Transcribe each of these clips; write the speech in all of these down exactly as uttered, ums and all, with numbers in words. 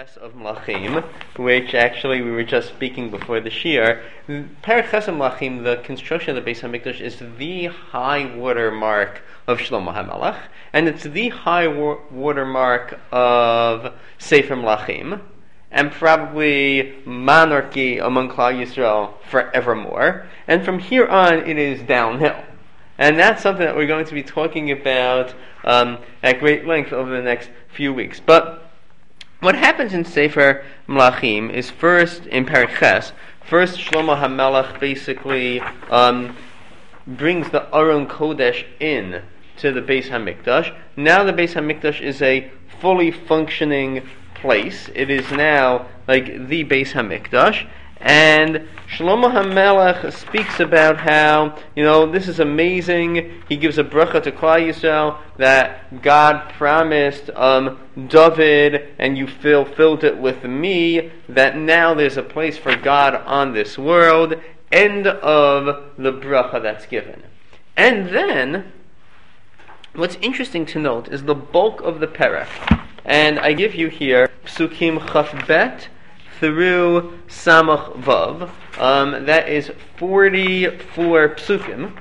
Ches of Mlachim, which actually we were just speaking before the Shiur. Perek Ches of Mlachim, the construction of the Beis Hamikdash, is the high water mark of Shlomo HaMelech, and it's the high wa- water mark of Sefer Mlachim, and probably monarchy among Klal Yisrael forevermore. And from here on, it is downhill. And that's something that we're going to be talking about um, at great length over the next few weeks. But what happens in Sefer Mlachim is first, in Perek Ches, first Shlomo HaMelech basically um, brings the Aron Kodesh in to the Beis HaMikdash. Now the Beis HaMikdash is a fully functioning place. It is now like the Beis HaMikdash. And Shlomo HaMelech speaks about how, you know, this is amazing. He gives a bracha to Klal Yisrael that God promised um, David, and you fulfilled it with me, that now there's a place for God on this world. End of the bracha that's given. And then, what's interesting to note is the bulk of the perek. And I give you here Psukim Chaf Bet through Samach Vav. Um, that is forty-four psukim.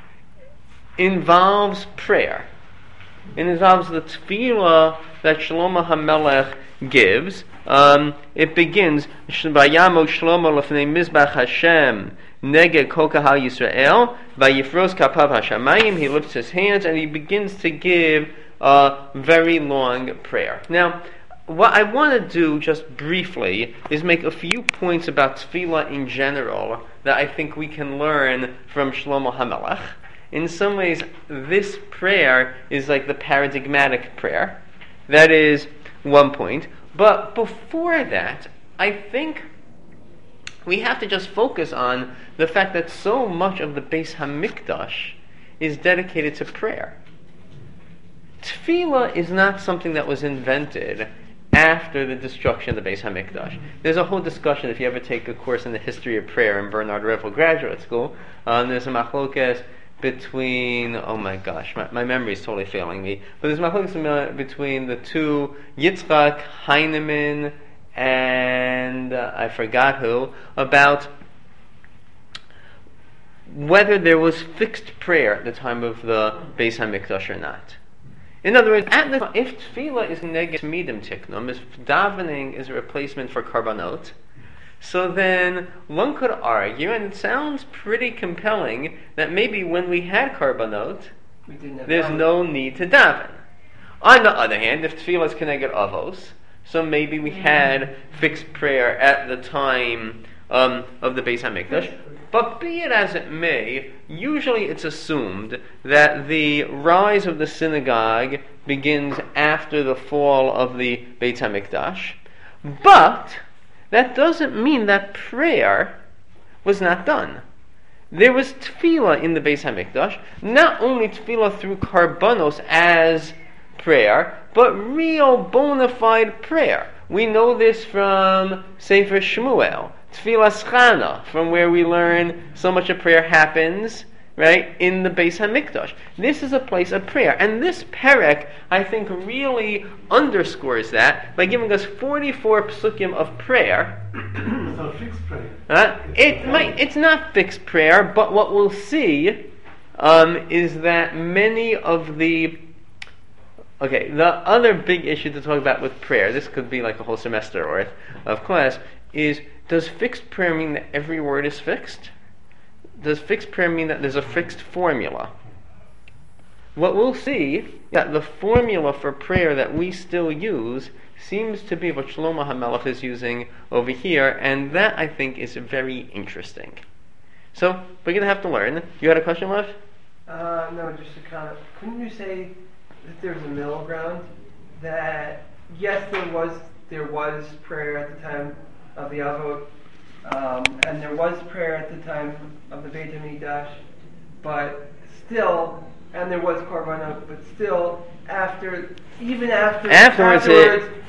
Involves prayer. It involves the tefillah that Shlomo HaMelech gives. Um, it begins, Vayamo Shlomo lefnei Mizbach Hashem neged kol kahal Yisrael vayifros kapav hashamayim. He lifts his hands and he begins to give a very long prayer. Now, what I want to do just briefly is make a few points about tefillah in general that I think we can learn from Shlomo HaMelech. In some ways, this prayer is like the paradigmatic prayer. That is one point. But before that, I think we have to just focus on the fact that so much of the Beis HaMikdash is dedicated to prayer. Tefillah is not something that was invented after the destruction of the Beis HaMikdash. There's a whole discussion, if you ever take a course in the history of prayer in Bernard Revel Graduate School, um, there's a machlokes between, oh my gosh, my, my memory is totally failing me, but there's a machlokes between the two, Yitzchak Heinemann and uh, I forgot who, about whether there was fixed prayer at the time of the Beis HaMikdash or not. In other words, at the, if tefillah is neged midim tiknum, if davening is a replacement for karbanot, so then one could argue, and it sounds pretty compelling, that maybe when we had karbanot, there's daven. No need to daven. On the other hand, if tefillah is keneged avos, so maybe we had fixed prayer at the time um, of the Beis HaMikdash. But be it as it may, usually it's assumed that the rise of the synagogue begins after the fall of the Beit HaMikdash. But that doesn't mean that prayer was not done. There was tefillah in the Beit HaMikdash, not only tefillah through karbanos as prayer, but real bona fide prayer. We know this from Sefer Shmuel. Tfilas Chana, from where we learn so much of prayer happens, right, in the Beis HaMikdash. This is a place of prayer. And this perek, I think, really underscores that by giving us forty-four psukim of prayer. It's not fixed prayer. Uh, it might, it's not fixed prayer, but what we'll see um, is that many of the... Okay, the other big issue to talk about with prayer, this could be like a whole semester worth of class, is does fixed prayer mean that every word is fixed? Does fixed prayer mean that there's a fixed formula? What we'll see, that the formula for prayer that we still use seems to be what Shlomo HaMelech is using over here, and that, I think, is very interesting. So, we're going to have to learn. You had a question, Lev? Uh, no, just a comment. Couldn't you say that there's a middle ground? That, yes, there was there was prayer at the time of the Avot, um, and there was prayer at the time of the Beit HaMikdash, but still, and there was Korbanot, but still, after, even after, afterwards, afterwards it,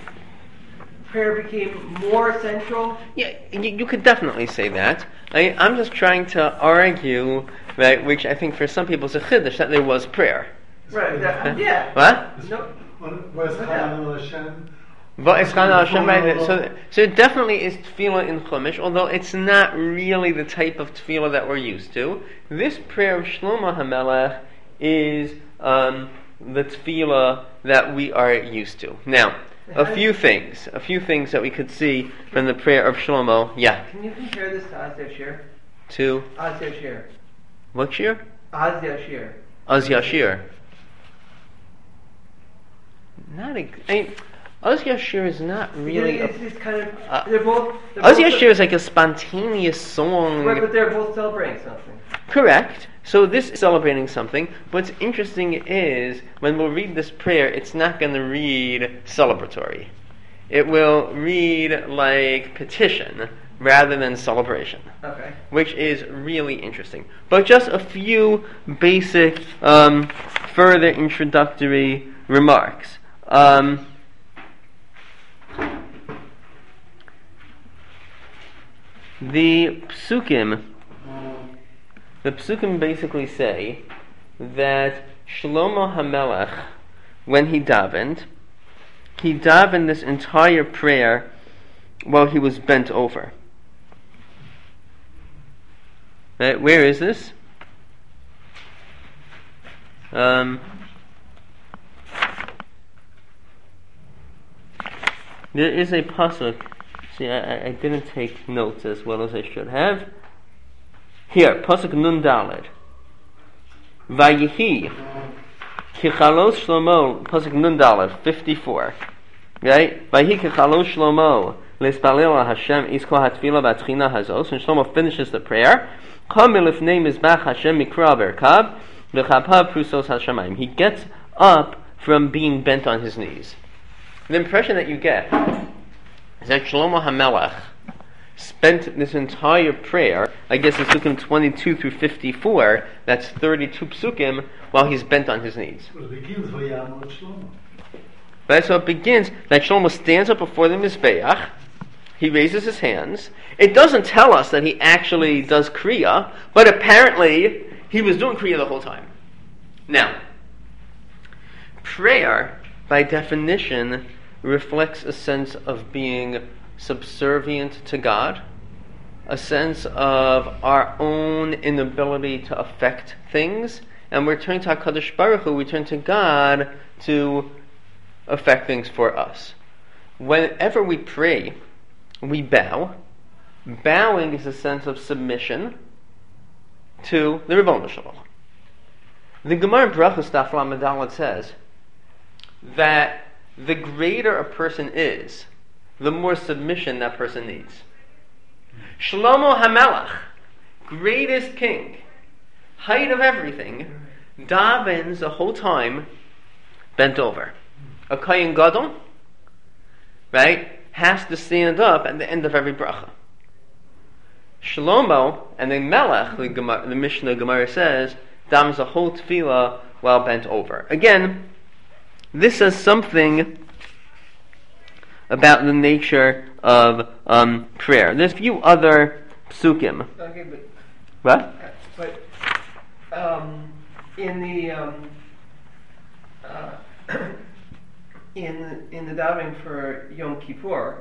prayer became more central? Yeah, you, you could definitely say that. I, I'm just trying to argue, that, which I think for some people is a chiddush, that there was prayer. Right, that, yeah. What? No. Was Hashem But it's kind of so, so it definitely is tefillah in Chumash, although it's not really the type of tefillah that we're used to. This prayer of Shlomo HaMelech is um, the tefillah that we are used to. Now, a few things, a few things that we could see from the prayer of Shlomo. Yeah. Can you compare this to Az Yashir? To Az Yashir. what shir? Az Yashir. Az Yashir. Not a. I mean, Az Yashir is not really. It's, a, it's kind of. uh, they're both. They're Az both Yashir is like a spontaneous song. Right, but they're both celebrating something. Correct. So this is celebrating something. What's interesting is when we'll read this prayer, it's not going to read celebratory. It will read like petition rather than celebration. Okay. Which is really interesting. But just a few basic um, further introductory remarks. Um, the psukim, the psukim basically say that Shlomo HaMelech, when he davened, he davened this entire prayer while he was bent over. Right, where is this? Um, there is a pasuk. See, I, I didn't take notes as well as I should have. Here, pasuk nun daled. Vayihi kichalos Shlomo, pasuk nun daled, fifty-four. Right? Vayihi kichalos Shlomo l'espalel Hashem iskol hatfila batchina hazos. And Shlomo finishes the prayer. He gets up from being bent on his knees. The impression that you get is that Shlomo HaMelech spent this entire prayer, I guess in Psukim twenty-two through fifty-four, that's thirty-two Psukim, while he's bent on his knees. Well, it begins Vayamot Shlomo. Right, so it begins that Shlomo stands up before the Mizbeach. He raises his hands. It doesn't tell us that he actually does Kriya, but apparently he was doing Kriya the whole time. Now, prayer, by definition, reflects a sense of being subservient to God, a sense of our own inability to affect things, and we're turning to HaKadosh Baruch Hu, we turn to God to affect things for us. Whenever we pray, we bow. Bowing is a sense of submission to the Ribono Shel Olam. The Gemara in Brachos Daf Lamed Daled says that the greater a person is, the more submission that person needs. Shlomo HaMelech, greatest king, height of everything, davens the whole time bent over. A Kohen Gadol, right, has to stand up at the end of every bracha. Shlomo and then Melech, the, Gemara, the Mishnah Gemara says, davens the whole tefillah while bent over. Again, this says something about the nature of um, prayer. There's a few other psukim. Okay, but What? but um, in the um, uh, in in the davening for Yom Kippur,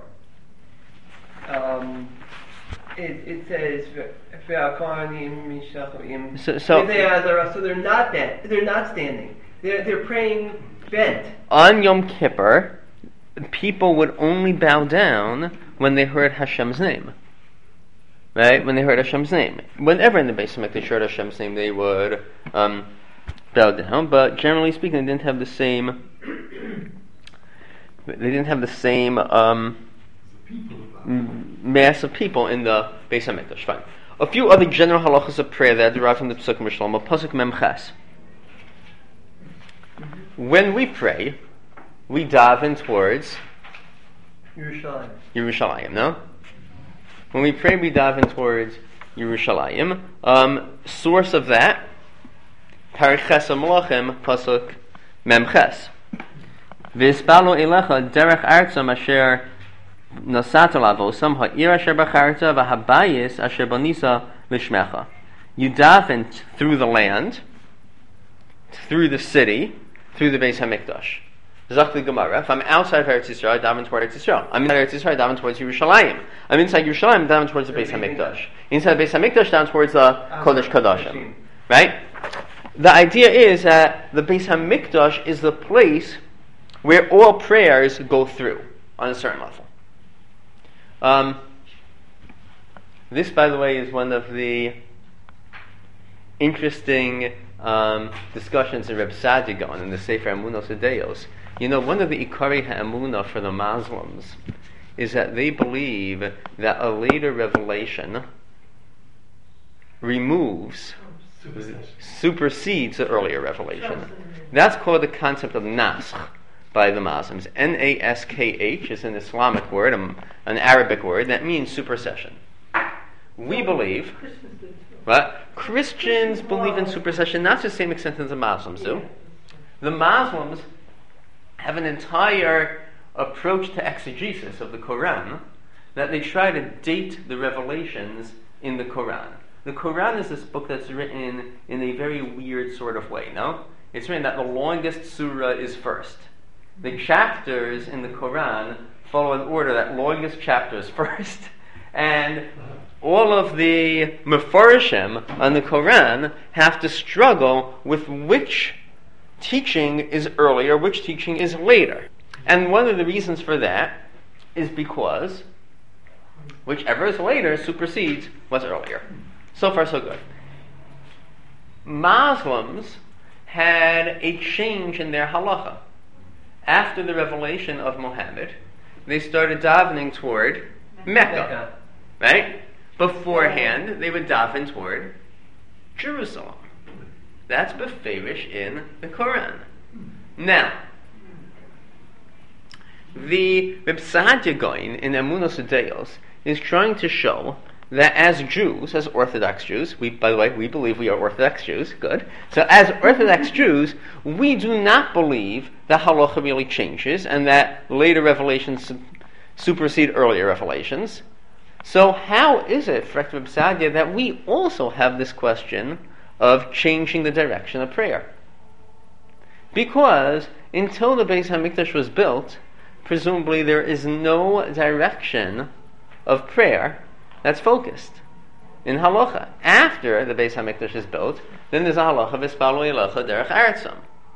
um, it it says ve'akohanim mishachim. So, so so they're not bent. They're not standing. They're they're praying bent. on Yom Kippur, people would only bow down when they heard Hashem's name. Right? When they heard Hashem's name. Whenever in the Beis Hamikdash they heard Hashem's name, they would um, bow down. But generally speaking, they didn't have the same. They didn't have the same um, m- mass of people in the Beis Hamikdash. Fine. A few other general halachas of prayer that derive from the Psukim of Shlomo. Pasuk Mem Ches. When we pray, we daven towards Yerushalayim. Yerushalayim, no? When we pray, we daven towards Yerushalayim. Um, source of that, Parches HaMelachim, Pasuk Mem Ches. V'ispalu elecha derech artzam asher nasat lavosam ha'ir asher bacharta v'habayis asher bonisa lishmecha. You daven through the land, through the city, through the Beis Hamikdash. Zakli Gemara. If I'm outside of Eretz Yisrael, I daven toward Eretz Yisrael. I'm inside Eretz Yisrael, I daven towards Yerushalayim. I'm inside Yerushalayim, I daven towards the Beis Hamikdash. Inside the Beis Hamikdash, down towards the Kodesh Kodashim. Right? The idea is that the Beis Hamikdash is the place where all prayers go through on a certain level. Um, this, by the way, is one of the interesting um, discussions in Reb Saadia Gaon in the Sefer Emunos Udeos. You know, one of the Ikari HaEmunah for the Muslims is that they believe that a later revelation removes, supersedes the earlier revelation. That's called the concept of Naskh by the Muslims. N A S K H is an Islamic word, um, an Arabic word, that means supersession. We believe, but Christians believe in supersession not to the same extent as the Muslims do. The Muslims have an entire approach to exegesis of the Quran that they try to date the revelations in the Quran. The Quran is this book that's written in a very weird sort of way, no? It's written that the longest surah is first. The chapters in the Quran follow an order that longest chapter is first. And all of the Mefarshim on the Quran have to struggle with which teaching is earlier, which teaching is later. And one of the reasons for that is because whichever is later supersedes what's earlier. So far, so good. Muslims had a change in their halacha. After the revelation of Muhammad, they started davening toward Mecca. Right? Beforehand, they would daven toward Jerusalem. That's beferish in the Quran. Now, the Reb Saadia Gaon in Emunos Udeos is trying to show that as Jews, as Orthodox Jews, we, by the way, we believe we are Orthodox Jews, good. So as Orthodox Jews, we do not believe that halacha really changes and that later revelations supersede earlier revelations. So how is it, for Reb Saadia, that we also have this question of changing the direction of prayer? Because until the Beis Hamikdash was built, presumably there is no direction of prayer that's focused in halacha. After the Beis Hamikdash is built, then there's a halacha of Ispalu Elecha Derech Aratzam.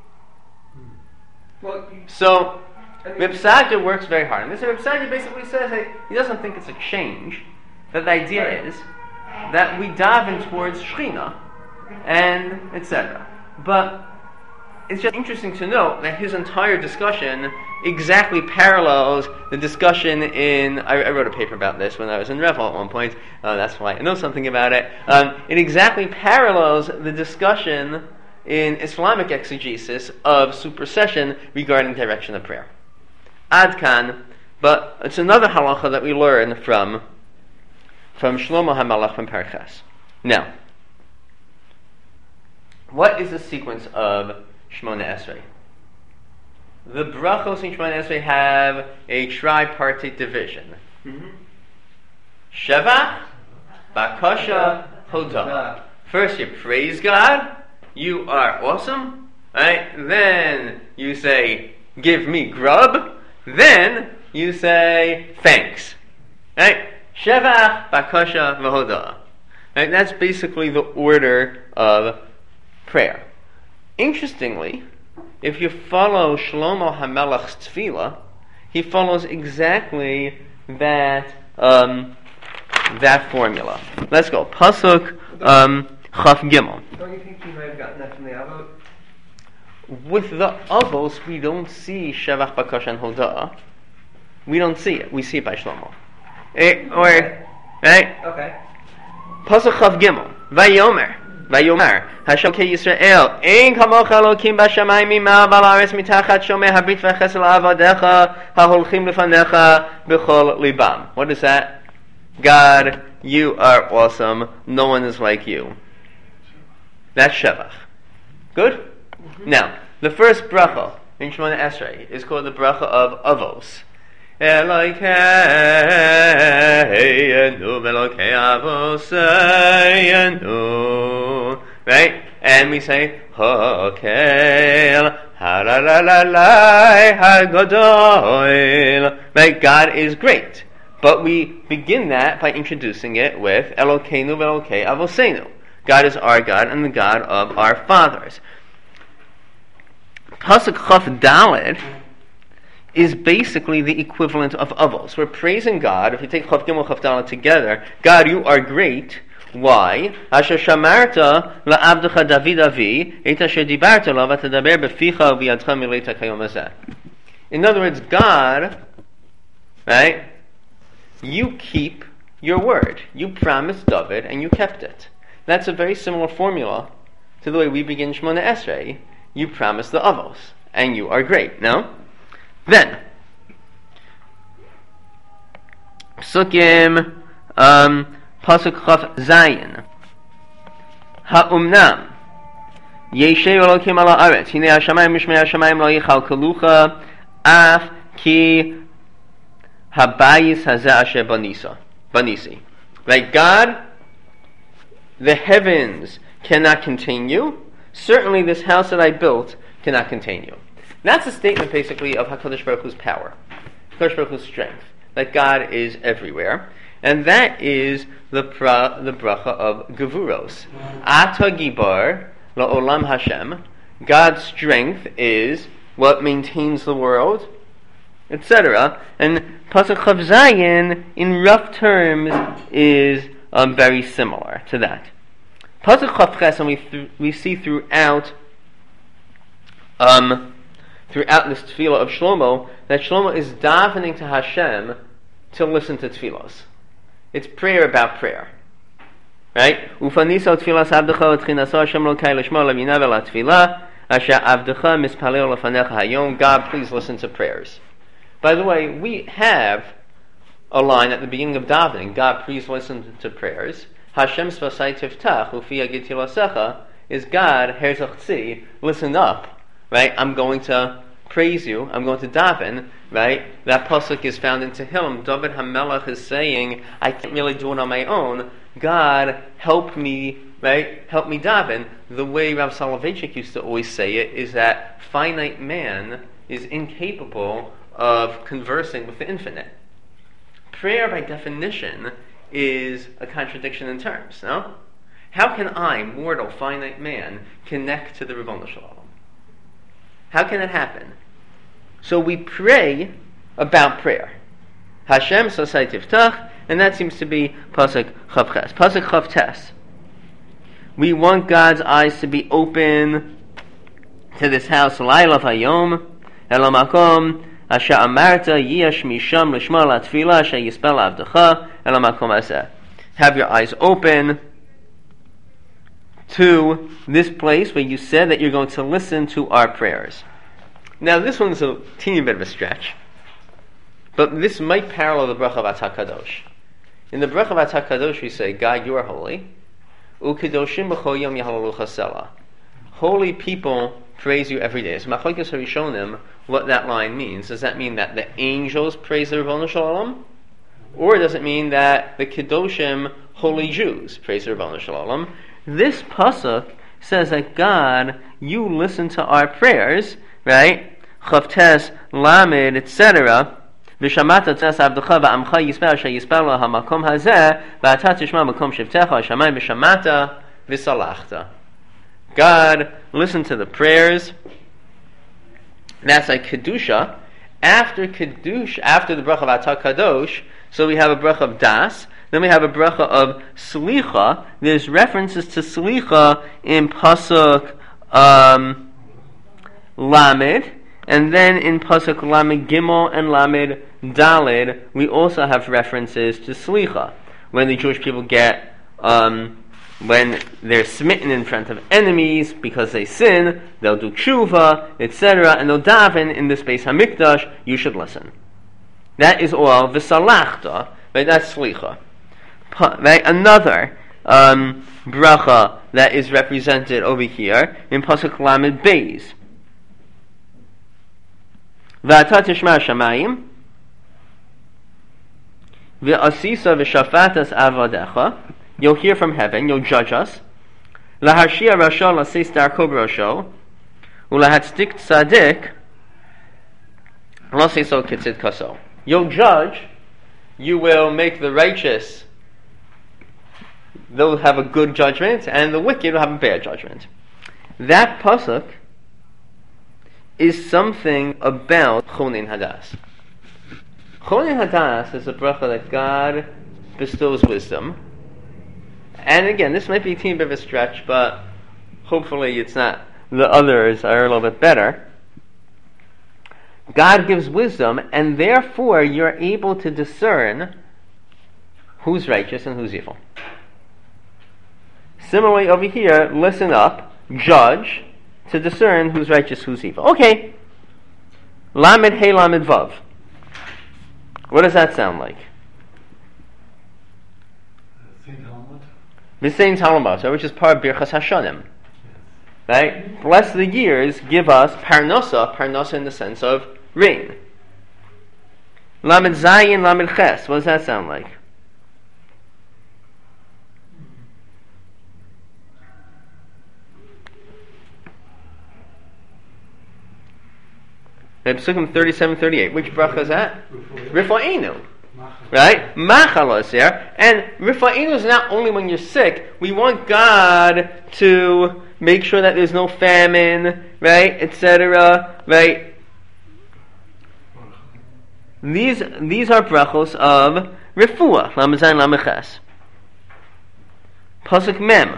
Well, so I mean, Reb Saadia works very hard. And this Reb Saadia basically says that he doesn't think it's a change. That the idea right. is that we daven towards Shechina and et cetera. But it's just interesting to note that his entire discussion exactly parallels the discussion in... I, I wrote a paper about this when I was in Revel at one point. Uh, that's why I know something about it. Um, it exactly parallels the discussion in Islamic exegesis of supersession regarding direction of prayer. Adkan, but it's another halacha that we learn from from Shlomo HaMelech from Parches. Now, what is the sequence of Shmona Esrei? The brachos in Shmona Esrei have a tripartite division. Mm-hmm. Shevach, Bakasha, Hodah. First you praise God, you are awesome, right? Then you say, give me grub. Then you say, thanks. Right? Shevach, Bakasha, Vahodah. Right? That's basically the order of prayer. Interestingly, if you follow Shlomo HaMelech's tefillah, he follows exactly that um, that formula. Let's go. Pasuk um, Chaf Gimel. Don't you think you might have gotten that from the Avot? With the Avos, we don't see Shevach, Bakasha, and Hodah. We don't see it. We see it by Shlomo. Eh, or, right? Okay. Pasuk Chaf Gimel. Vayomer. Vayomer. Hashem ke Yisrael. Ein kamocha Elokim b'shamayim mima'al ba'aretz mitachat shomei habrit v'chesed la'avadecha ha'holchim lefanecha b'chol libam. What is that? God, you are awesome. No one is like you. That's Shevach. Good? Mm-hmm. Now, the first bracha in Shemona Esrei is called the bracha of Avos. Elokeinu v'Elokei Avoseinu. Right? And we say, Hokel Right, God is great. But we begin that by introducing it with Elokeinu ve'Elokei Avoseinu. God is our God and the God of our fathers. Pasuk Chaf Daled is basically the equivalent of Avos. We're praising God. If you take Chaf Gimel Chaf Daled together, God, you are great. Why? Asher shamarta la'abdecha David avi et asher dibarta lo v'tadaber beficha v'yadcha mileta kayom hazeh. In other words, God, right? You keep your word. You promised David and you kept it. That's a very similar formula to the way we begin Shemona Esrei. You promised the Avos and you are great. No? Then, Psukim, um, Pasuk Chaf Zayin. Ha'umnam Yeshei Elokim ala aretz Hine hashamayim mishmei hashamayim lo yichal kalucha af ki habayis hazeh asher banisa banisi. Right, God, the heavens cannot contain you. Certainly this house that I built cannot contain you. That's a statement basically of HaKadosh Baruch Hu's power, HaKadosh Baruch Hu's strength, that God is everywhere. And that is the pra, the bracha of Gevuros. Ata Gibar La'olam Hashem. God's strength is what maintains the world, et cetera. And Pasuk Chav Zayin, in rough terms, is um, very similar to that. Pasuk Chav Ches, and we th- we see throughout um, throughout this tefillah of Shlomo that Shlomo is davening to Hashem to listen to tefillos. It's prayer about prayer, right? Ufaniso tefillas abdecha utchinaso Hashem lo kai lishmo lemina vela tefillah asher abdecha mispalel lefanecha hayom. God, please listen to prayers. By the way, we have a line at the beginning of davening. God, please listen to prayers. Hashem svasai tiftach ufi yagid tilasecha is God herzachzi. Listen up, right? I'm going to praise you. I'm going to daven, right? That pasuk is found in Tehillim. David HaMelech is saying, I can't really do it on my own. God, help me, right? Help me daven. The way Rav Soloveitchik used to always say it is that finite man is incapable of conversing with the infinite. Prayer, by definition, is a contradiction in terms, no? How can I, mortal, finite man, connect to the Ribono Shel Olam? How can it happen? So we pray about prayer. Hashem sasai tiftach, and that seems to be Pasuk Chav Ches. Pasuk Chav Tes. We want God's eyes to be open to this house. Laila vayom elamakom asher amarta yiyash misham lishma latfila asher yispel avdecha elamakom hazeh. Have your eyes open to this place where you said that you're going to listen to our prayers. Now, this one's a teeny bit of a stretch, but this might parallel the bracha of Atah Kadosh. In the bracha of Atah Kadosh, we say, God, you are holy. U'kedoshim b'chol yom yahalalucha selah. Holy people praise you every day. So, Machlokes HaRishonim, what that line means. Does that mean that the angels praise the Ribono Shel Olam? Or does it mean that the Kedoshim, holy Jews, praise the Ribono Shel Olam? This pasuk says that God, you listen to our prayers, right? Chavtes, Lamed, et cetera. V'shamata tes avdecha v'amcha yispel asher yispel lo hamakom hazeh v'ata tishma makom shivtecha hashamayim v'shamata v'salachta. God, listen to the prayers. That's like kedusha. After kedusha, after the bracha of Atah Kadosh, so we have a bracha of das. Then we have a bracha of slicha. There's references to slicha in pasuk um, Lamed. And then in Pasuk Lamed Gimel and Lamed Daled, we also have references to Slicha. When the Jewish people get, um, when they're smitten in front of enemies because they sin, they'll do tshuva, et cetera, and they'll daven in this Beis Hamikdash, you should listen. That is all v'salachta, right? That's Slicha. Right? Another um, bracha that is represented over here in Pasuk Lamed Beis. V'ata tishma shamayim v'asisa v'shafatas avodecha. You'll hear from heaven, you'll judge us. Laharshia rasha l'seis darko b'rosho Ulahatzdik tzadik, so kitzid kaso. You'll judge, you will make the righteous, they'll have a good judgment, and the wicked will have a bad judgment. That pasuk is something about chonin hadas. Chonin hadas is a bracha that God bestows wisdom. And again, this might be a teeny bit of a stretch, but hopefully it's not. The others are a little bit better. God gives wisdom, and therefore you're able to discern who's righteous and who's evil. Similarly, over here, listen up, judge, to discern who's righteous, who's evil. Okay. Lamed Hey Lamed Vav. What does that sound like? Saint Talmud. V'sein Talmud, which is part of Birchas Hashanim. Right? Bless the years, give us parnosa, parnosa in the sense of rain. Lamed Zayin, Lamed Ches. What does that sound like? Psukim thirty-seven thirty-eight. Which bracha is that? Rifa'inu. Right? Machalos there. And Rifa'inu is not only when you're sick. We want God to make sure that there's no famine, right? et cetera. Right? These these are brachos of Refuah. Lamazayin Lamaches. Pasuk Mem.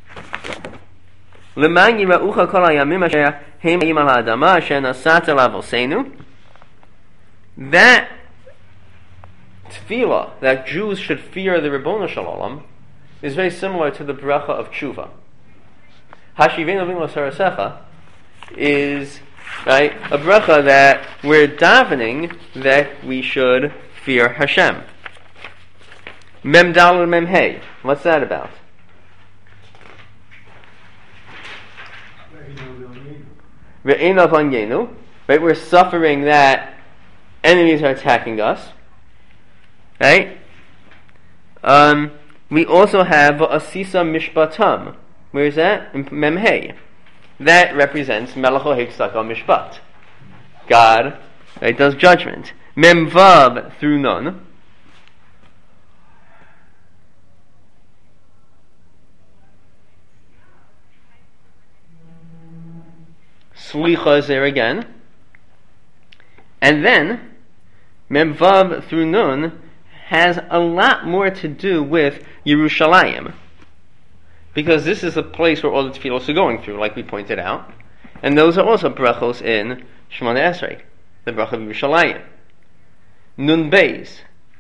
Leman yiraucha kol hayamim asher heim hayim al ha'adama asher nasat elav osenu. That tefillah, that Jews should fear the Ribono Shel Olam, is very similar to the bracha of tshuva. Hashivenu v'im l'sarasecha is right a bracha that we're davening that we should fear Hashem. Mem dal and mem hey. What's that about? Right, we're suffering that enemies are attacking us. Right? Um, we also have Asisa Mishpatam. Where is that? In Memhei. That represents Melech Hexaka Mishpat. God, right, does judgment. Memvav through Nun. Slicha is there again. And then, Memvav through Nun has a lot more to do with Yerushalayim. Because this is a place where all the tefillos are going through, like we pointed out. And those are also brachos in Shemona Esrei, the bracha of Yerushalayim. Nun Beis.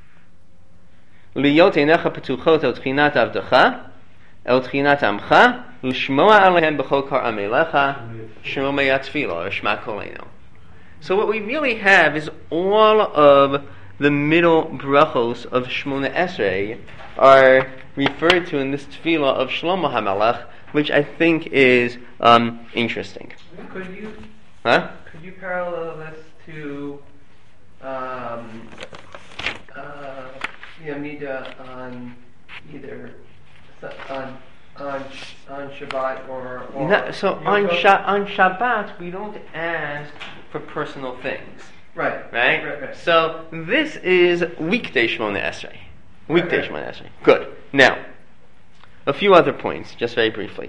Liyot einecha petuchot el tchinat avdecha, el tchinat amcha, l'shmoa alehem b'chol kar amelecha, shmo meyat tefillah, or shma koleno. So what we really have is all of the middle brachos of Shemona Esrei are referred to in this tefillah of Shlomo HaMelech, which I think is um, interesting. Could you huh? could you parallel this to um, uh, the Amidah on either on on on Shabbat or, or no, so on Sha- on Shabbat we don't ask for personal things. Right. Right? Right, right. So this is weekday Shemona Esrei. Weekday Right, right. Shemona Esrei. Good. Now, a few other points, just very briefly.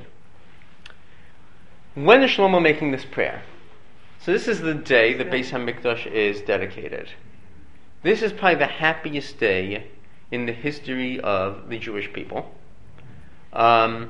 When is Shlomo making this prayer? So this is the day the Beis HaMikdash is dedicated. This is probably the happiest day in the history of the Jewish people. Um,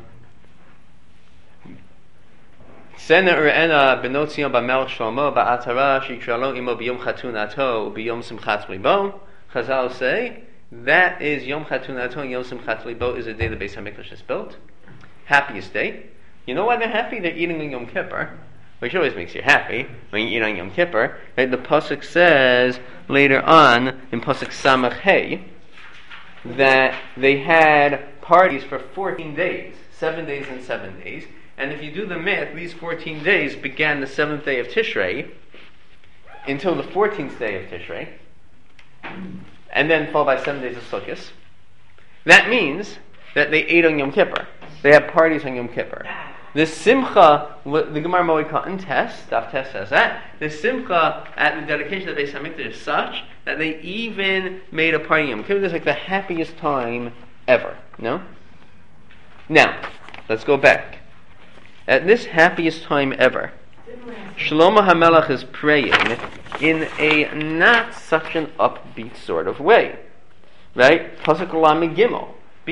Sena ur'ena benot Zion b'melech Shlomo ba'atara shikralo imo b'yom chatunato b'yom simchat libo. Chazal say that is Yom Chatunato and Yom Simchat Libo is the day the Beis HaMikdash is built. Happiest day. You know why they're happy? They're eating on Yom Kippur, which always makes you happy when you eat on Yom Kippur. Right? The pasuk says later on in pasuk Samach Hey that they had parties for fourteen days, seven days and seven days. And if you do the math, these fourteen days began the seventh day of Tishrei until the fourteenth day of Tishrei, and then followed by seven days of Sukkot. That means that they ate on Yom Kippur. They had parties on Yom Kippur. The simcha, the Gemara Moed Katan test, Daf Test says that, the simcha at the dedication of the Beis HaMikdash is such that they even made a party. It was like the happiest time ever. No? Now, let's go back. At this happiest time ever, Shlomo HaMelech is praying in a not such an upbeat sort of way. Right? Pasuk Lamed Gimel.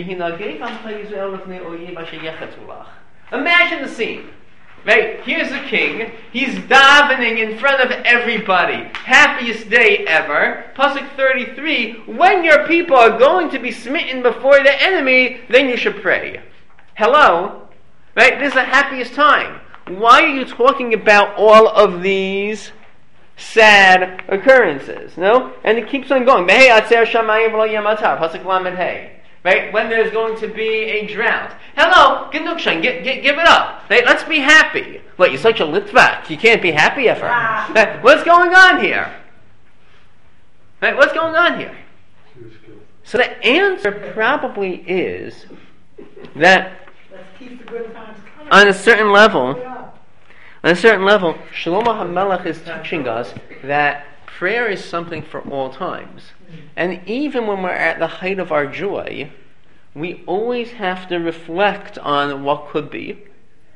Imagine the scene. Right? Here's the king. He's davening in front of everybody. Happiest day ever. Pasuk thirty-three. When your people are going to be smitten before the enemy, then you should pray. Hello? Right? This is the happiest time. Why are you talking about all of these sad occurrences? No? And it keeps on going. Right? When there's going to be a drought. Hello, Genukshan, give, give, give it up. Right? Let's be happy. What, you're such a Litvak. You can't be happy ever. Right? What's going on here? Right? What's going on here? So the answer probably is that let's keep the good times coming. On a certain level, on a certain level, Shlomo HaMelech is teaching us that prayer is something for all times. And even when we're at the height of our joy, we always have to reflect on what could be.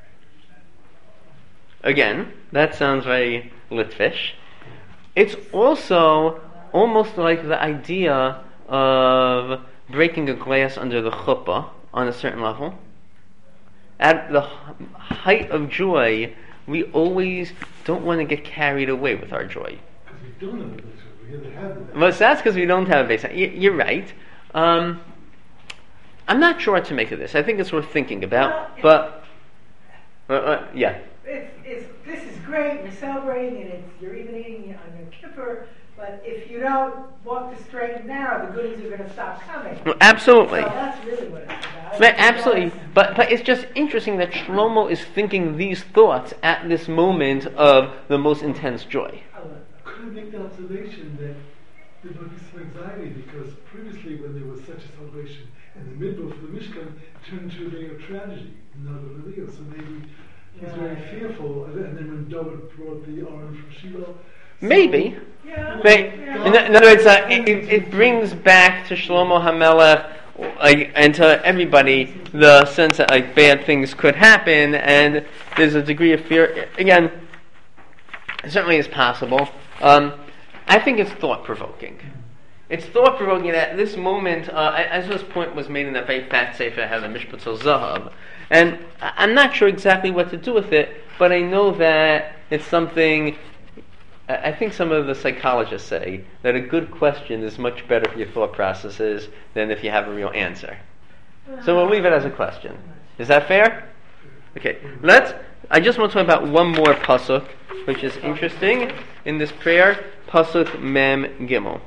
Again, that sounds very Litvish. It's also almost like the idea of breaking a glass under the chuppah on a certain level. At the height of joy, we always don't want to get carried away with our joy. Because we don't have a base. We either have the Well, so that's because we don't have a base. You're right. Um, I'm not sure what to make of this. I think it's worth thinking about. Well, but, uh, uh, yeah. It's, it's, this is great, we're celebrating, and it's, you're even eating on Yom Kippur, but if you don't walk the straight and narrow, the goodies are going to stop coming. Well, absolutely. So that's really what it's about. But absolutely. But, but it's just interesting that Shlomo is thinking these thoughts at this moment of the most intense joy. Could I make the observation that there might be some anxiety because previously when there was such a celebration in the middle of the Mishkan, it turned into a day of tragedy in Nadav and Leo. So maybe he's very fearful. And then when David brought the Aron from Shiloh, so Maybe. Yeah. But Yeah. in, in other words, uh, it, it brings back to Shlomo HaMelech like, and to everybody the sense that like bad things could happen, and there's a degree of fear. Again, it certainly is possible. Um, I think it's thought-provoking. It's thought-provoking that this moment, uh, as this point was made in that very fat sefer that has a Mishpatzol Zahav, and I- I'm not sure exactly what to do with it, but I know that it's something. I think some of the psychologists say that a good question is much better for your thought processes than if you have a real answer. So we'll leave it as a question. Is that fair? Okay. Let's. I just want to talk about one more pasuk, which is interesting in this prayer. Pasuk Mem Gimel.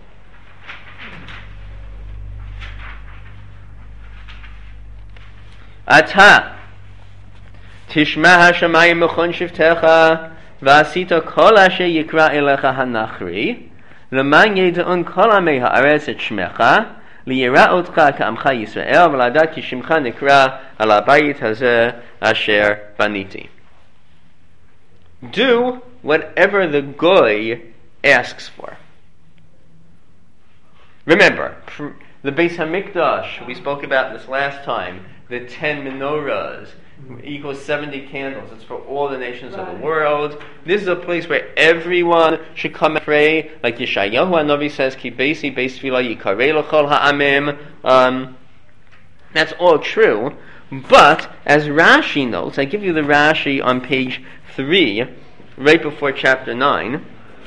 Ata Tishma Hashamayim Mechon Shivtecha. V'asita kol asher yikra elecha hanachri l'man yeda'un kol amei ha'aretz et shmecha liyira otcha ka'amcha Yisrael v'ladat ki shimcha nikra al habayit hazeh asher baniti. Do whatever the goy asks for. Remember, pr- the Beis HaMikdash, we spoke about this last time, the ten menorahs, equals seventy candles. It's for all the nations right. of the world. This is a place where everyone should come and pray. Like Yeshayahu HaNavi says, Ki beisi beis tefillah yikarei l'chol ha'amim. Um, that's all true. But, as Rashi notes, I give you the Rashi on page three, right before chapter nine.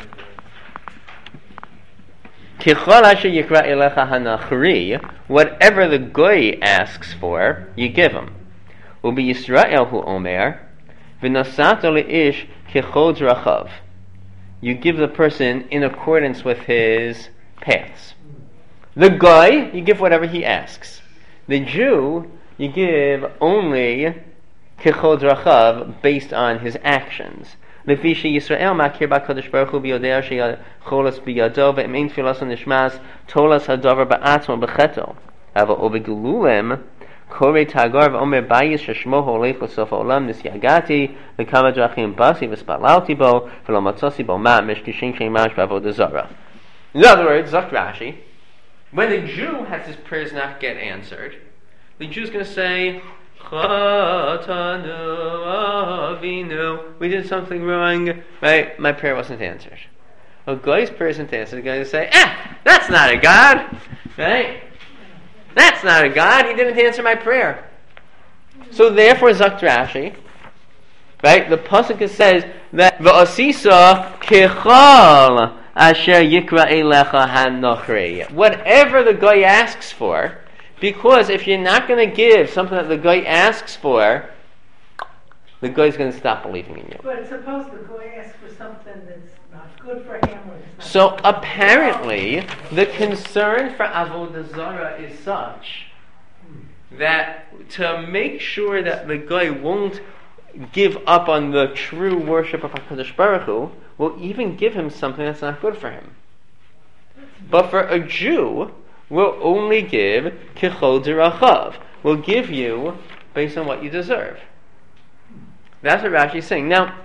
Kichol asher yikra elecha hanachri, whatever the goy asks for, you give him. Ubi Yisrael hu omer, v'nasato leish kichol drachav. You give the person in accordance with his paths. The guy, you give whatever he asks. The Jew, you give only kichol drachav based on his actions. Lefi sheYisrael makir b'Kadosh Baruch Hu b'yodea sheyacholas b'yado ve'im ein tfilas nishmas tolas hadavar ba'atzmo b'cheto. Ava obegululem Kore Tagar v'omer bayis sheshmo holech l'sof ha'olam nisyagati v'kama drachim basi v'spalalti bo v'lo matzasi bo ma'amish kishin shemash b'avodah zarah. In other words, Zok Rashi, when a Jew has his prayers not get answered, the Jew's going to say, Chatanu avinu, we did something wrong, right? My prayer wasn't answered. A guy's prayer isn't answered. The guy will say, ah, that's not a God, right? That's not a God. He didn't answer my prayer. So therefore, Zok Rashi, right? The pasuk says that v'asisa kechal asher yikra elecha hanochrei. Whatever the guy asks for, because if you're not going to give something that the guy asks for, the guy's going to stop believing in you. But suppose the guy asks for something that's not good for him, or it's not So good for apparently, the concern for avodah zarah is such that to make sure that the guy won't give up on the true worship of HaKadosh Baruch Hu, will even give him something that's not good for him. But for a Jew, will only give kichol derachav. Will give you based on what you deserve. That's what Rashi is saying. Now,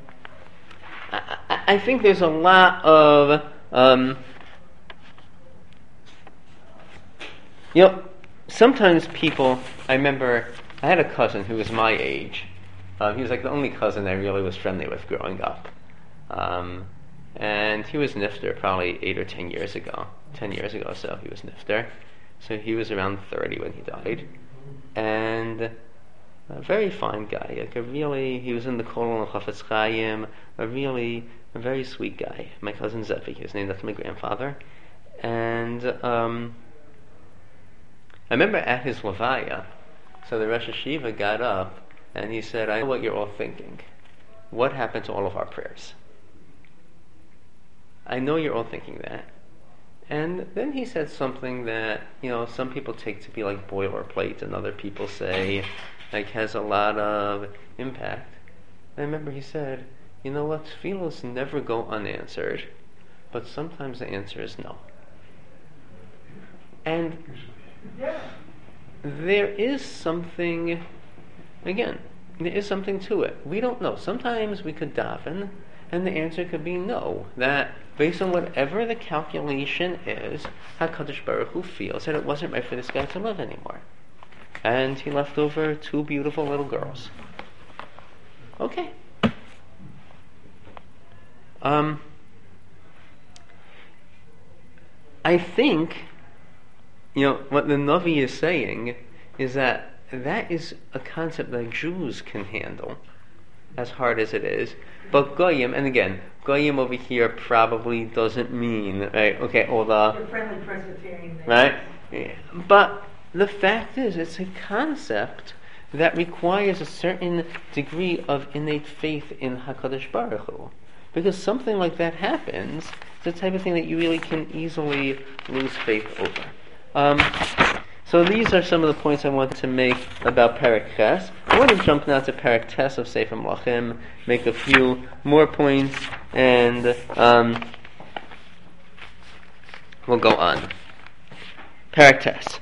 I, I think there's a lot of, um, you know, sometimes people, I remember, I had a cousin who was my age. Um, he was like the only cousin I really was friendly with growing up. Um, and he was nifter probably eight or ten years ago. Ten years ago or so, he was nifter. So he was around thirty when he died. And a very fine guy. Like a really, he was in the Kolon of Chafetz Chaim. A really, a very sweet guy. My cousin Zevi, he was named after my grandfather. And um, I remember at his Levaya, so the Rosh Hashiva got up and he said, I know what you're all thinking. What happened to all of our prayers? I know you're all thinking that. And then he said something that, you know, some people take to be like boilerplate and other people say, like, has a lot of impact. And I remember he said, you know what, tefillos never go unanswered, but sometimes the answer is no. And there is something, again, there is something to it. We don't know. Sometimes we could daven, and the answer could be no. That based on whatever the calculation is, HaKadosh Baruch Hu feels that it wasn't right for this guy to live anymore. And he left over two beautiful little girls. Okay. Um, I think, you know, what the Navi is saying is that that is a concept that Jews can handle, as hard as it is. But Goyim, and again, Goyim over here probably doesn't mean, right, okay, all the... You're friendly Presbyterian. Right? Yeah. But the fact is, it's a concept that requires a certain degree of innate faith in HaKadosh Baruch Hu. Because something like that happens, it's the type of thing that you really can easily lose faith over. Um, so these are some of the points I wanted to make about Perek Ches. I want to jump now to Perek Tes of Sefer Melachim, make a few more points, and um, we'll go on. Perek Tes.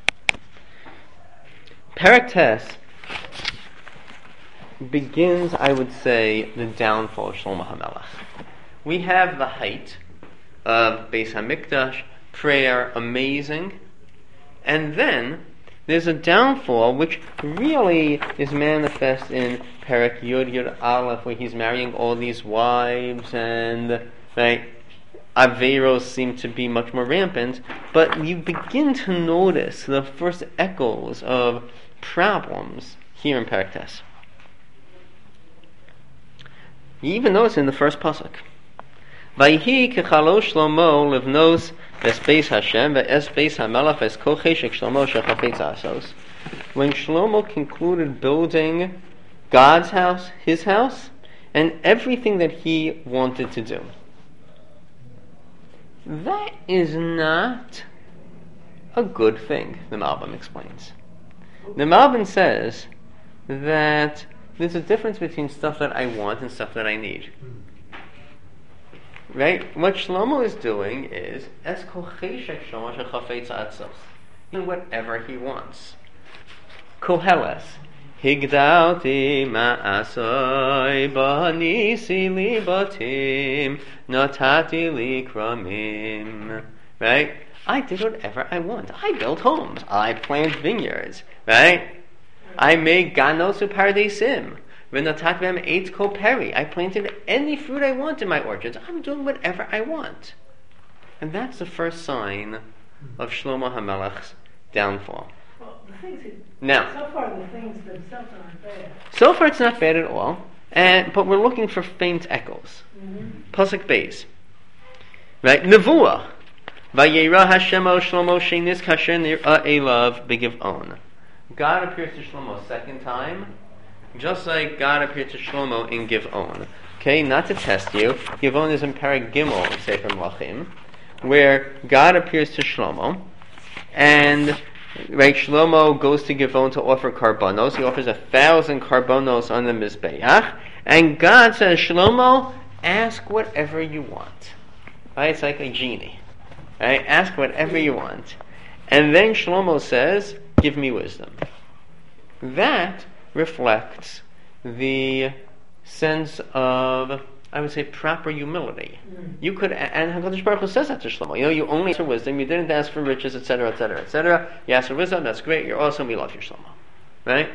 Perek Tes begins, I would say, the downfall of Shlomo HaMelech. We have the height of Beis HaMikdash, prayer, amazing, and then there's a downfall which really is manifest in Perek Yud Yud Aleph, where he's marrying all these wives, and right, Averos seem to be much more rampant, but you begin to notice the first echoes of problems here in Perek Tes. You even notice in the first pasuk, Vayhi kechalo Shlomo livnos es beis Hashem ve'es beis HaMelech es kol cheshek Shlomo shechafetz asos. When Shlomo concluded building God's house, his house, and everything that he wanted to do, that is not a good thing, the Malbim explains. The Malbim says that there's a difference between stuff that I want and stuff that I need. Right? What Shlomo is doing is es kol cheshek Shlomo shechafetz atzos, in whatever he wants. Koheles. Higdalti ma'asoi b'nisi li batim natati li kramim. Right? I did whatever I want. I built homes. I planted vineyards. Right? I made ganos u'pardesim. V'natat b'hem eitz kol peri. I planted any fruit I want in my orchards. I'm doing whatever I want. And that's the first sign of Shlomo HaMelech's downfall. Well, the things it, Now, so far the things themselves aren't bad. So far it's not bad at all, and but we're looking for faint echoes. Mm-hmm. Pasuk Beis. Right? Nevuah. Vayera Hashemo Shlomo Shenis Kasher Nir'a Elav B'Giv'on. God appears to Shlomo a second time, just like God appeared to Shlomo in Giv'on. Okay, not to test you. Giv'on is in Parag Gimel in Sefer Melachim, where God appears to Shlomo, and right, Shlomo goes to Givon to offer karbonos. He offers a thousand karbonos on the Mizbeach, and God says, Shlomo, ask whatever you want. Right? It's like a genie. Right? Ask whatever you want. And then Shlomo says, give me wisdom. That reflects the sense of, I would say, proper humility. Mm. You could, and HaKadosh Baruch Hu says that to Shlomo. You know, you only asked for wisdom. You didn't ask for riches, et cetera, et cetera, et cetera. You asked for wisdom. That's great. You're awesome. We love you, Shlomo. Right?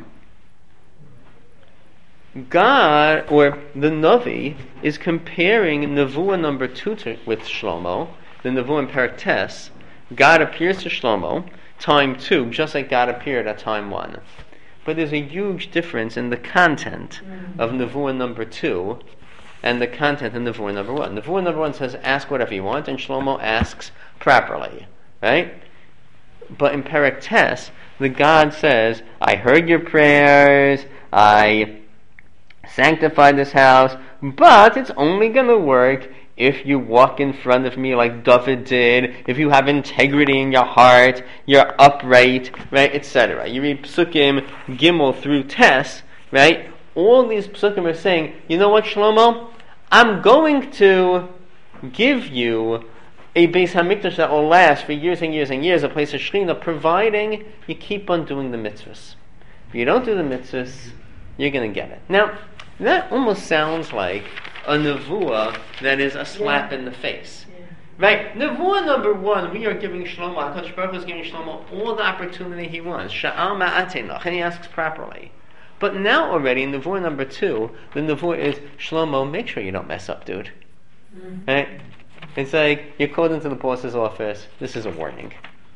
God, or the Navi, is comparing Nevuah number two to, with Shlomo. The Nevuah in Perek Tes. God appears to Shlomo, time two, just like God appeared at time one. But there's a huge difference in the content mm. of Nevuah number two and the content in Nevuah number one. Nevuah number one says, ask whatever you want, and Shlomo asks properly. Right? But in Perek Tes, the God says, I heard your prayers, I sanctified this house, but it's only going to work if you walk in front of me like David did, if you have integrity in your heart, you're upright, right, et cetera. You read Psukim Gimel through Tes, right? All these Psukim are saying, you know what, Shlomo? I'm going to give you a Beis HaMikdash that will last for years and years and years, a place of Shekhinah, providing you keep on doing the mitzvahs. If you don't do the mitzvahs, you're going to get it. Now, that almost sounds like a nevuah that is a slap yeah. in the face. Yeah. Right? Nevuah number one, we are giving Shlomo, HaKadosh Baruch Hu is giving Shlomo all the opportunity he wants. Sha'al ma'atenach, and he asks properly. But now already, in nevuah number two, the nevuah is, Shlomo, make sure you don't mess up, dude. Mm-hmm. Right? It's like, you're called into the boss's office, this is a warning.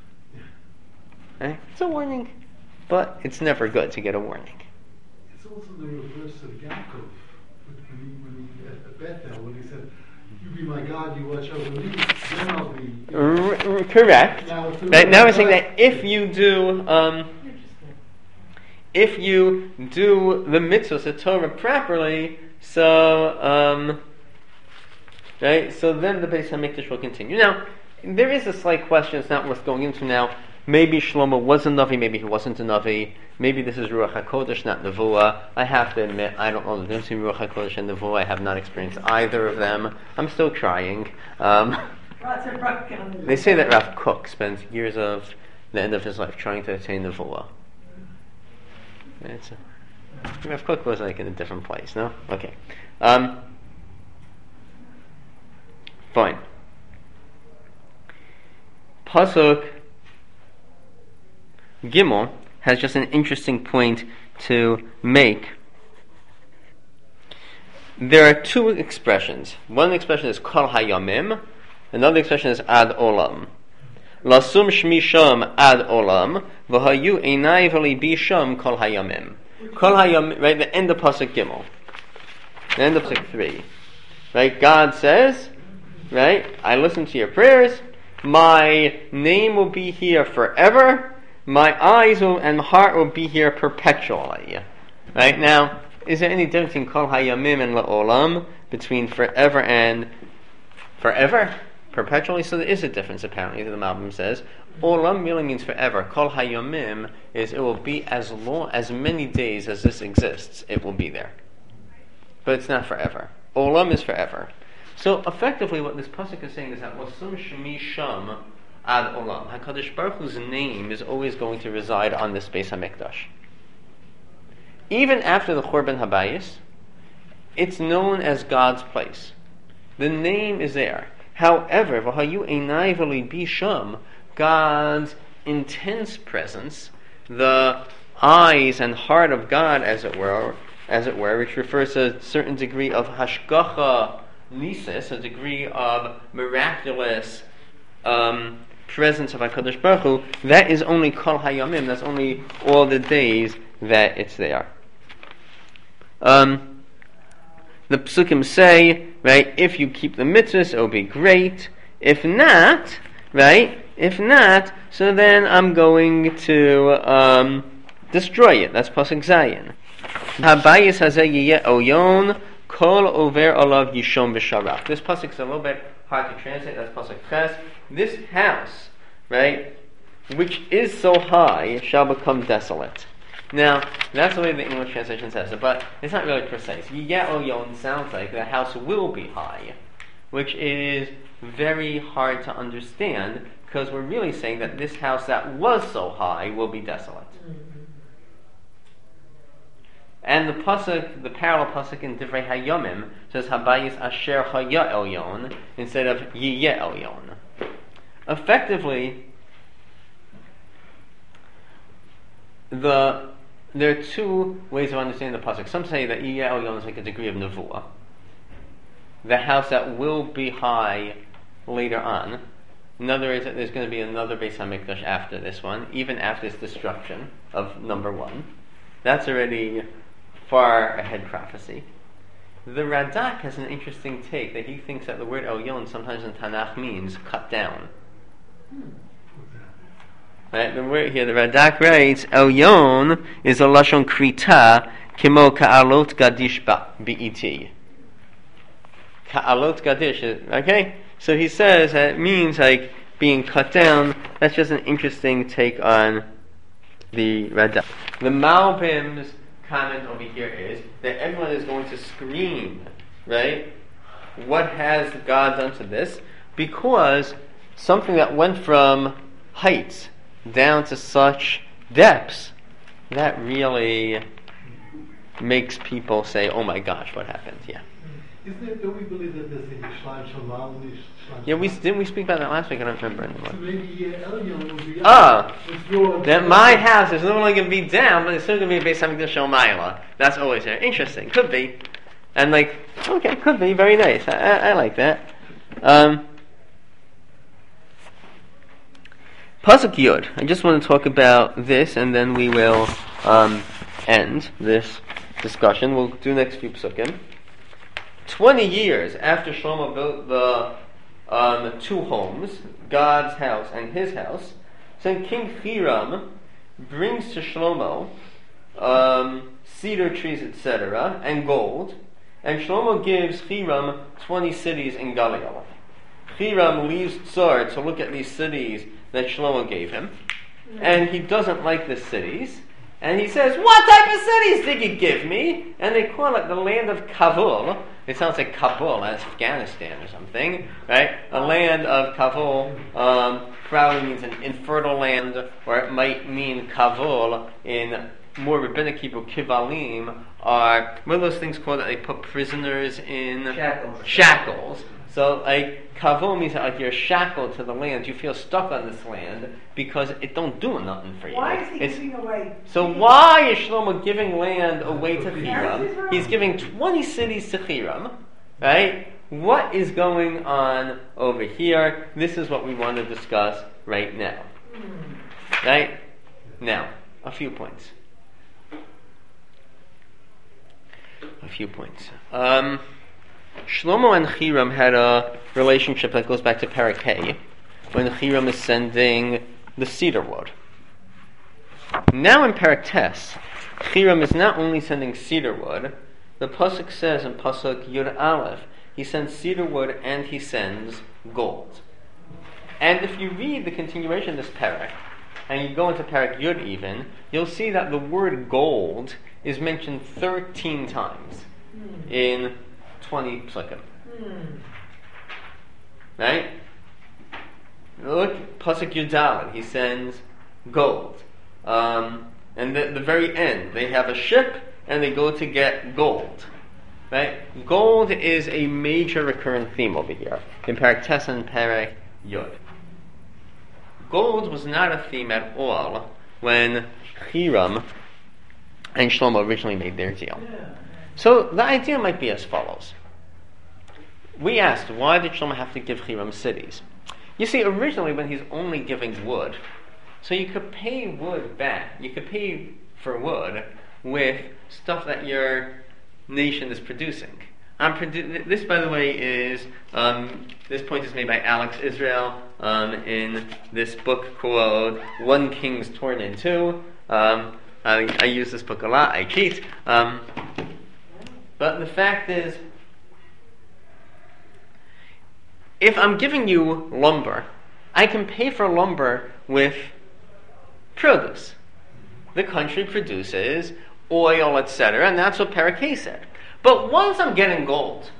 Right? It's a warning. But it's never good to get a warning. It's also the reverse of Yaakov. When he, when he, at Bethel, when he said, you be my God, you watch over me, then I'll be... You know, R- r- correct. Now, right, now we're saying that if you do... Um, if you do the mitzvahs, the Torah properly, so... Um, right, so then the Beis HaMikdash will continue. Now, there is a slight question, it's not worth going into now. Maybe Shlomo was a Navi, maybe he wasn't a Navi. Maybe this is Ruach HaKodesh, not Nevuah. I have to admit, I don't know the difference between Ruach HaKodesh and Nevuah. I have not experienced either of them. I'm still trying. Um, they say that Rav Kook spends years of the end of his life trying to attain Nevuah. It's a, Rav Kook was like in a different place, no? Okay. Um, fine. Pasuk Gimel has just an interesting point to make. There are two expressions. One expression is Kol Hayamim, another expression is Ad Olam. Lasum Shmi Sham Ad Olam, V'hayu Einai V'libi Sham Kol Hayamim. Kol Hayamim, right, the end of Pasuk Gimel. The end of Pasuk three. Right, God says, right, I listen to your prayers, my name will be here forever, my eyes will, and heart will be here perpetually. Right now, is there any difference in Kol Hayamim and La'olam, between forever and forever? Perpetually? So there is a difference apparently, the Malbim says. Olam really means forever. Kol Hayamim is it will be as long, as many days as this exists, it will be there. But it's not forever. Olam is forever. So effectively what this pasuk is saying is that Wasum Shemi Sham ad olam. HaKadosh Baruch Hu's name is always going to reside on this Beis HaMikdash. Even after the Churban Habayis, it's known as God's place. The name is there. However, v'hayu einai v'libi sham, God's intense presence, the eyes and heart of God, as it were, as it were, which refers to a certain degree of hashgacha nisis, a degree of miraculous um, presence of HaKadosh Baruch Hu, that is only kol hayamim, that's only all the days that it's there. Um, the psukim say, right, if you keep the mitzvahs, it'll be great. If not, right, if not, so then I'm going to um, destroy it. That's pasuk Zayin. Habayis hazeh yiyeh oyon kol over olav yishom v'sharach. This pasuk is a little bit hard to translate. That's pasuk Ches. This house, right, which is so high, shall become desolate. Now, that's the way the English translation says it, but it's not really precise. Yiyeh oyon sounds like the house will be high, which is very hard to understand, because we're really saying that this house that was so high will be desolate. And the pasuk, the parallel pasuk in Divrei Hayomim says Habayis Asher Haya Elyon instead of Yiyeh Elyon. Effectively, the there are two ways of understanding the pasuk. Some say that Yiyeh Elyon is like a degree of nevuah, the house that will be high later on. In other words, that there's going to be another Beis HaMikdash after this one, even after its destruction of number one. That's already far ahead prophecy. The Radak has an interesting take that he thinks that the word Elyon sometimes in Tanakh means cut down. Right? The word here, the Radak writes, Elyon is a lashon krita kimo ka'alot gadish bi'iti. Ka'alot gadish, okay? So he says that it means like being cut down. That's just an interesting take on the Radak. The Malbim's comment over here is that everyone is going to scream, right? What has God done to this? Because something that went from heights down to such depths, that really makes people say, oh my gosh, what happened? Yeah. Isn't it, don't we believe that there's a Yishlan Shalal and Yishlan Yeah, we didn't we speak about that last week? I don't remember anymore. So maybe uh, Elyon will be Ah, up. that my house is not only going to be down, but it's still going to be Beis HaMikdash Shomayla. That's always there. Interesting. Could be. And like, okay, could be. Very nice. I, I, I like that. Um, Pasuk Yud. I just want to talk about this, and then we will um, end this discussion. We'll do the next few psukim. Twenty years after Shlomo built the um, two homes, God's house and his house, so King Hiram brings to Shlomo um, cedar trees, et cetera, and gold, and Shlomo gives Hiram twenty cities in Galilee. Hiram leaves Tsar to look at these cities that Shlomo gave him, and he doesn't like the cities, and he says, what type of cities did you give me? And they call it the land of Kabul. It sounds like Kabul, as Afghanistan or something, right? A land of Kabul um, probably means an infertile land, or it might mean Kabul in more rabbinic Hebrew. Kivalim are, what are those things called that they put prisoners in? Shackles. Shackles. So, like, Kavul means that like you're shackled to the land. You feel stuck on this land because it don't do nothing for you. Why is he It's, giving away? so why is Shlomo giving land away to Hiram? He's giving twenty cities to Hiram, right? What is going on over here? This is what we want to discuss right now. Right? Now, a few points. A few points. Um... Shlomo and Hiram had a relationship that goes back to Perek Hey, when Hiram is sending the cedar wood. Now in Perek Tes, Hiram is not only sending cedar wood, the pasuk says in pasuk Yud Aleph, he sends cedar wood and he sends gold. And if you read the continuation of this Perek, and you go into Perek Yud even, you'll see that the word gold is mentioned thirteen times in twenty psukim. Hmm. Right? Look, Pasuk Yudalad, he sends gold. Um, and at the very end, they have a ship and they go to get gold. Right? Gold is a major recurrent theme over here in Perek Tes and Perek Yud. Gold was not a theme at all when Hiram and Shlomo originally made their deal. So the idea might be as follows. We asked, why did Shlomo have to give Hiram cities? You see, originally when he's only giving wood, so you could pay wood back, you could pay for wood with stuff that your nation is producing. I'm produ- this, by the way, is, um, this point is made by Alex Israel um, in this book called One Kings Torn in Two. Um, I, I use this book a lot, I cheat. Um, but the fact is, if I'm giving you lumber, I can pay for lumber with produce. The country produces oil, et cetera, and that's what Perek Hay said. But once I'm getting gold,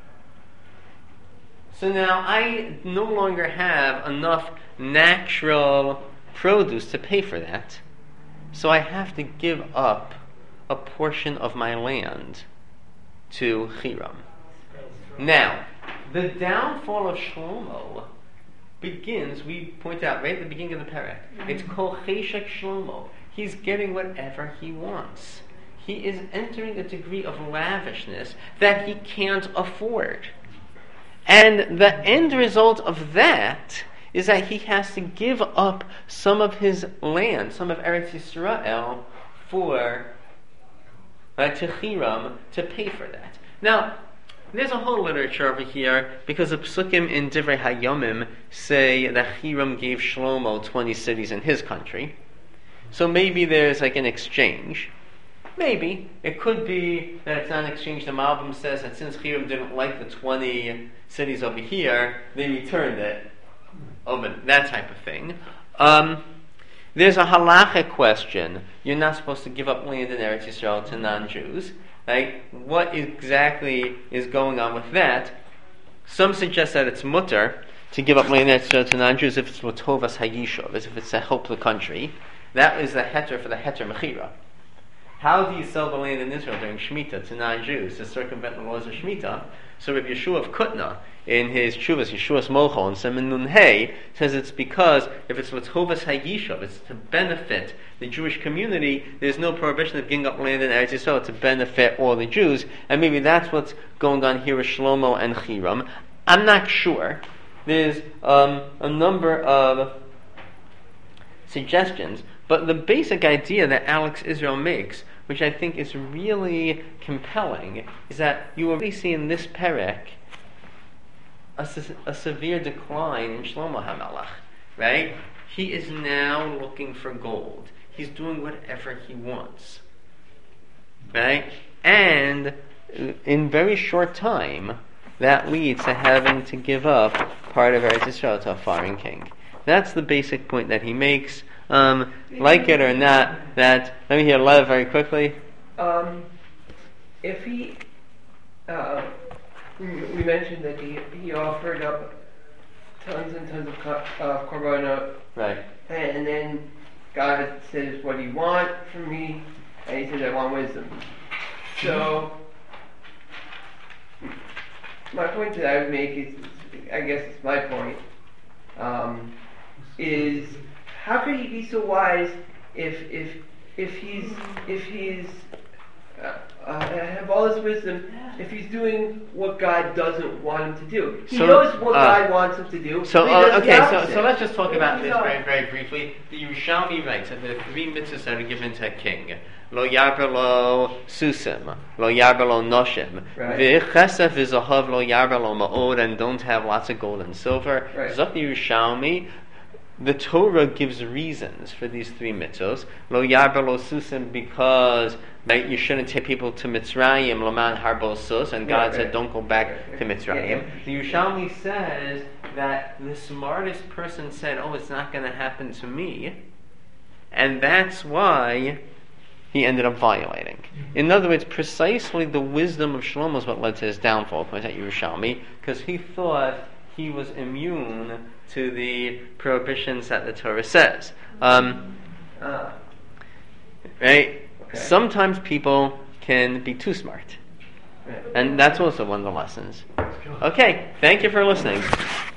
so now I no longer have enough natural produce to pay for that, so I have to give up a portion of my land to Hiram. Now, the downfall of Shlomo begins, we point out right at the beginning of the Perek, it's Kol Cheshek Shlomo. He's getting whatever he wants. He is entering a degree of lavishness that he can't afford. And the end result of that is that he has to give up some of his land, some of Eretz Yisrael, for uh, to Hiram to pay for that. Now, there's a whole literature over here because the Psukim in Divrei Hayomim say that Hiram gave Shlomo twenty cities in his country. So maybe there's like an exchange. Maybe. It could be that it's not an exchange. The Malbim says that since Hiram didn't like the twenty cities over here, they returned it. Over that type of thing. Um, there's a halachic question. You're not supposed to give up land in Eretz Yisrael to non-Jews. Right? What exactly is going on with that? Some suggest that it's mutter to give up land in Eretz Yisrael to non-Jews if it's Latovas Hayishuv, as if it's to help the country. That is the heter for the heter mechira. How do you sell the land in Israel during Shemitah to non-Jews to circumvent the laws of Shemitah? So Rabbi Yeshua of Kutna, in his Shuvas, Yeshua's Mochel, and Semen Nun Hey, says it's because if it's Latovas Hayishav, it's to benefit the Jewish community, there's no prohibition of giving up land in Eretz Yisrael to benefit all the Jews, and maybe that's what's going on here with Shlomo and Hiram. I'm not sure. There's um, a number of suggestions, but the basic idea that Alex Israel makes, which I think is really compelling, is that you already see in this Perek a, a severe decline in Shlomo HaMelech, right? He is now looking for gold. He's doing whatever he wants, right? And in very short time, that leads to having to give up part of Eretz Yisrael to a foreign king. That's the basic point that he makes. Um, like it or not, that, let me hear Lev very quickly. Um, if he, uh, we mentioned that he, he offered up tons and tons of uh, korbanot, right? And then God says, "What do you want from me?" And he says, "I want wisdom." So, my point that I would make is, I guess it's my point, um, is how could he be so wise if if if he's if he's uh, uh, have all this wisdom if he's doing what God doesn't want him to do? He so, knows what uh, God wants him to do. So but he uh, does okay, the so opposite. so let's just talk about this very very briefly. The Yerushalmi writes that the three mitzvahs that are given to a king: lo yarber lo susim, lo yarber lo noshim, v'chesef v'zahav lo yarber lo ma'od, and don't have lots of gold and silver. Zok the Yerushalmi. The Torah gives reasons for these three mitzvos. Lo yarber lo susim, because right, you shouldn't take people to Mitzrayim, Laman harbo sus, and God right, said, right. don't go back right. to Mitzrayim. Yeah, yeah. The Yerushalmi says that the smartest person said, oh, it's not going to happen to me, and that's why he ended up violating. In other words, precisely the wisdom of Shlomo is what led to his downfall, points out Yerushalmi, because he thought he was immune to the prohibitions that the Torah says. Um, Ah. right? Okay. Sometimes people can be too smart. Right. And that's also one of the lessons. Okay, thank you for listening.